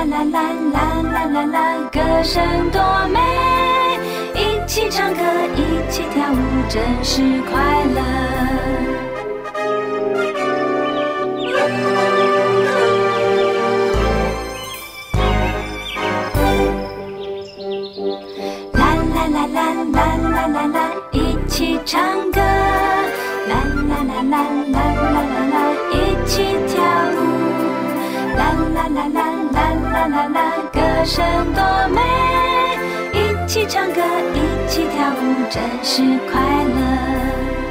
啦啦啦啦啦啦啦，歌声多美，一起唱歌，一起跳舞，真是快乐。啦啦啦啦啦啦啦啦，一起唱歌，啦啦啦啦啦啦啦啦，一起跳舞，啦啦啦啦啦啦啦啦，歌声多美，一起唱歌，一起跳舞，真是快乐。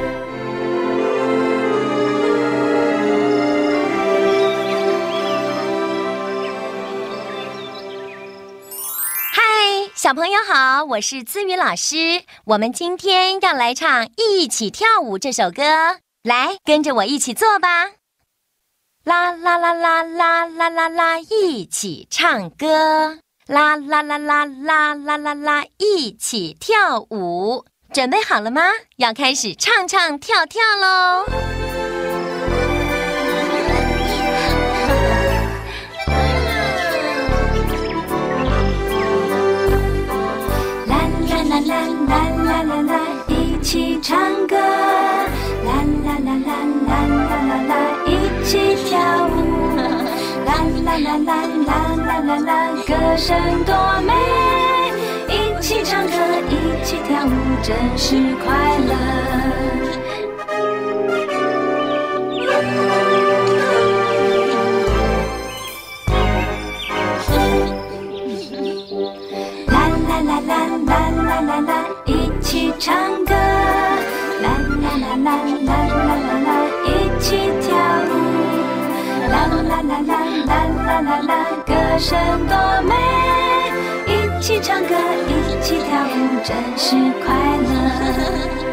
小朋友好，我是姿瑜老师。我们今天要来唱《一起跳舞》这首歌，来跟着我一起做吧。啦啦啦啦啦啦啦啦，一起唱歌。啦啦啦啦啦啦啦啦，一起跳舞。准备好了吗？要开始唱唱跳跳咯。 啦啦啦啦啦啦，一起唱歌，啦啦啦啦啦啦啦啦，一起跳舞，啦啦啦啦啦啦啦啦，歌声多美，一起唱歌，一起跳舞，真是快乐。啦啦啦啦啦，一起唱歌，啦啦啦啦啦啦啦啦，一起跳舞，啦啦啦啦啦啦啦啦，歌声多美，一起唱歌，一起跳舞，真是快乐。